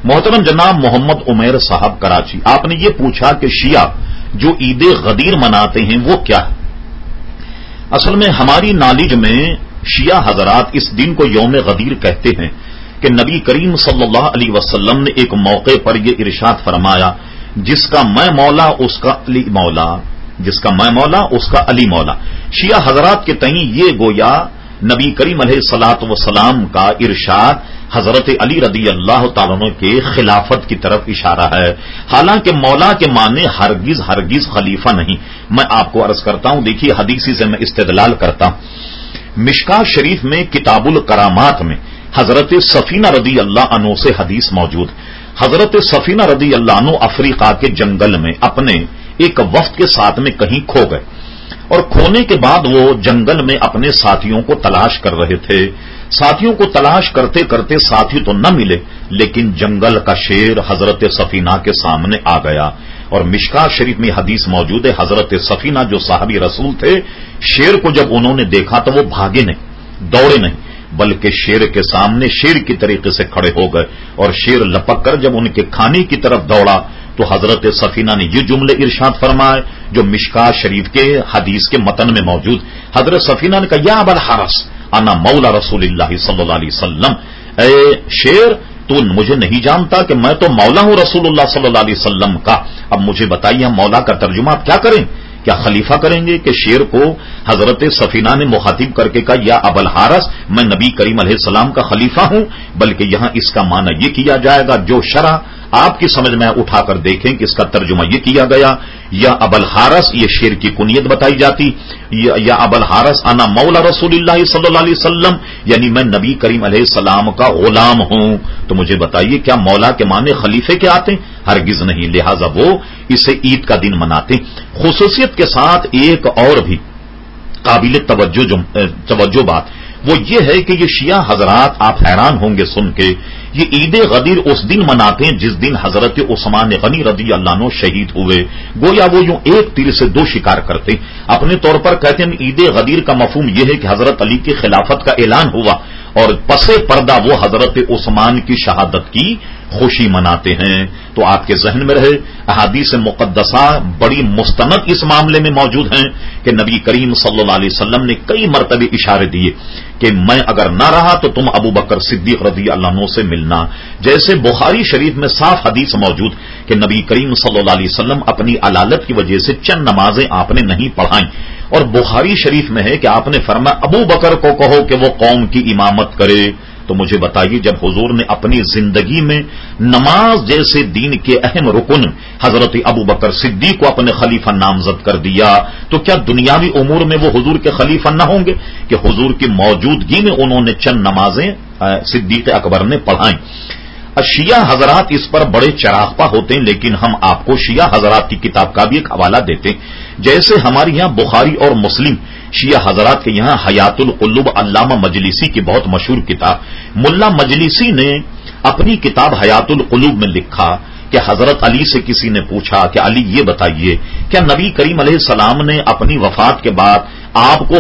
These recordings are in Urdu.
محترم جناب محمد عمیر صاحب کراچی، آپ نے یہ پوچھا کہ شیعہ جو عید غدیر مناتے ہیں وہ کیا ہے؟ اصل میں ہماری نالج میں شیعہ حضرات اس دن کو یوم غدیر کہتے ہیں کہ نبی کریم صلی اللہ علیہ وسلم نے ایک موقع پر یہ ارشاد فرمایا، جس کا میں مولا اس کا علی مولا، جس کا میں مولا اس کا علی مولا۔ شیعہ حضرات کے تئیں یہ گویا نبی کریم علیہ الصلوۃ والسلام کا ارشاد حضرت علی رضی اللہ تعالیٰ عنہ کے خلافت کی طرف اشارہ ہے، حالانکہ مولا کے معنی ہرگز ہرگز خلیفہ نہیں۔ میں آپ کو عرض کرتا ہوں، دیکھیے حدیثی سے میں استدلال کرتا ہوں۔ مشکاہ شریف میں کتاب الکرامات میں حضرت سفینہ رضی اللہ عنہ سے حدیث موجود۔ حضرت سفینہ رضی اللہ عنہ افریقہ کے جنگل میں اپنے ایک وفد کے ساتھ میں کہیں کھو گئے، اور کھونے کے بعد وہ جنگل میں اپنے ساتھیوں کو تلاش کر رہے تھے۔ ساتھیوں کو تلاش کرتے کرتے ساتھی تو نہ ملے، لیکن جنگل کا شیر حضرت سفینہ کے سامنے آ گیا، اور مشکاہ شریف میں حدیث موجود ہے، حضرت سفینہ جو صحابی رسول تھے، شیر کو جب انہوں نے دیکھا تو وہ بھاگے نہیں، دوڑے نہیں، بلکہ شیر کے سامنے شیر کی طریقے سے کھڑے ہو گئے، اور شیر لپک کر جب ان کے کھانے کی طرف دوڑا تو حضرت سفینہ نے یہ جملے ارشاد فرمائے جو مشکاہ شریف کے حدیث کے متن میں موجود۔ حضرت سفینہ نے کہا، یا ابا الحارث انا مولا رسول اللہ صلی اللہ علیہ وسلم، اے شیر تو مجھے نہیں جانتا کہ میں تو مولا ہوں رسول اللہ صلی اللہ علیہ وسلم کا، اب مجھے بتائیے ہم مولا کا ترجمہ آپ کیا کریں؟ کیا خلیفہ کریں گے؟ کہ شیر کو حضرت سفینہ نے مخاطب کر کے کہا، یا ابا الحارث میں نبی کریم علیہ السلام کا خلیفہ ہوں، بلکہ یہاں اس کا معنی یہ کیا جائے گا جو شرح آپ کی سمجھ میں اٹھا کر دیکھیں کہ اس کا ترجمہ یہ کیا گیا، یا ابا الحارث یہ شیر کی کنیت بتائی جاتی، یا ابا الحارث انا مولا رسول اللہ صلی اللہ علیہ وسلم، یعنی میں نبی کریم علیہ السلام کا غلام ہوں۔ تو مجھے بتائیے کیا مولا کے معنی خلیفے کے آتے؟ ہرگز نہیں، لہذا وہ اسے عید کا دن مناتے۔ خصوصیت کے ساتھ ایک اور بھی قابل توجہ بات وہ یہ ہے کہ یہ شیعہ حضرات، آپ حیران ہوں گے سن کے، یہ عید غدیر اس دن مناتے ہیں جس دن حضرت عثمان غنی رضی اللہ عنہ شہید ہوئے۔ گویا وہ یوں ایک تیر سے دو شکار کرتے۔ اپنے طور پر کہتے ہیں عید غدیر کا مفہوم یہ ہے کہ حضرت علی کی خلافت کا اعلان ہوا، اور پس پردہ وہ حضرت عثمان کی شہادت کی خوشی مناتے ہیں۔ تو آپ کے ذہن میں رہے، احادیث مقدسہ بڑی مستند اس معاملے میں موجود ہیں کہ نبی کریم صلی اللہ علیہ وسلم نے کئی مرتبہ اشارے دیے کہ میں اگر نہ رہا تو تم ابو بکر صدیق رضی اللہ عنہ سے ملنا۔ جیسے بخاری شریف میں صاف حدیث موجود کہ نبی کریم صلی اللہ علیہ وسلم اپنی علالت کی وجہ سے چند نمازیں آپ نے نہیں پڑھائیں، اور بخاری شریف میں ہے کہ آپ نے فرمایا ابو بکر کو کہو کہ وہ قوم کی امامت کرے۔ تو مجھے بتائیے جب حضور نے اپنی زندگی میں نماز جیسے دین کے اہم رکن حضرت ابو بکر صدیق کو اپنے خلیفہ نامزد کر دیا، تو کیا دنیاوی امور میں وہ حضور کے خلیفہ نہ ہوں گے کہ حضور کی موجودگی میں انہوں نے چند نمازیں صدیق اکبر نے پڑھائیں۔ شیعہ حضرات اس پر بڑے چراغپا ہوتے ہیں، لیکن ہم آپ کو شیعہ حضرات کی کتاب کا بھی ایک حوالہ دیتے ہیں۔ جیسے ہمارے یہاں بخاری اور مسلم، شیعہ حضرات کے یہاں حیات القلوب علامہ مجلسی کی بہت مشہور کتاب، ملا مجلسی نے اپنی کتاب حیات القلوب میں لکھا کہ حضرت علی سے کسی نے پوچھا کہ علی یہ بتائیے کیا نبی کریم علیہ السلام نے اپنی وفات کے بعد آپ کو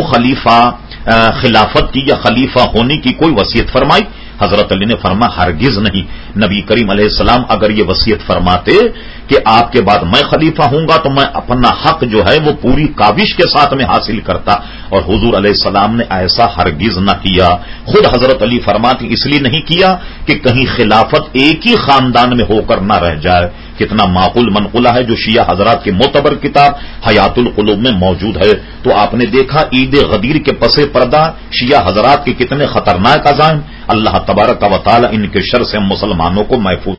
خلافت کی یا خلیفہ ہونے کی کوئی وصیت فرمائی؟ حضرت علی نے فرمایا ہرگز نہیں، نبی کریم علیہ السلام اگر یہ وصیت فرماتے کہ آپ کے بعد میں خلیفہ ہوں گا تو میں اپنا حق جو ہے وہ پوری کاوش کے ساتھ میں حاصل کرتا، اور حضور علیہ السلام نے ایسا ہرگز نہ کیا۔ خود حضرت علی فرماتے اس لیے نہیں کیا کہ کہیں خلافت ایک ہی خاندان میں ہو کر نہ رہ جائے۔ کتنا معقول منقولہ ہے جو شیعہ حضرات کی معتبر کتاب حیات القلوب میں موجود ہے۔ تو آپ نے دیکھا عید غدیر کے پس پردہ شیعہ حضرات کے کتنے خطرناک عزائم۔ اللہ تبارک و تعالی ان کے شر سے مسلمانوں کو محفوظ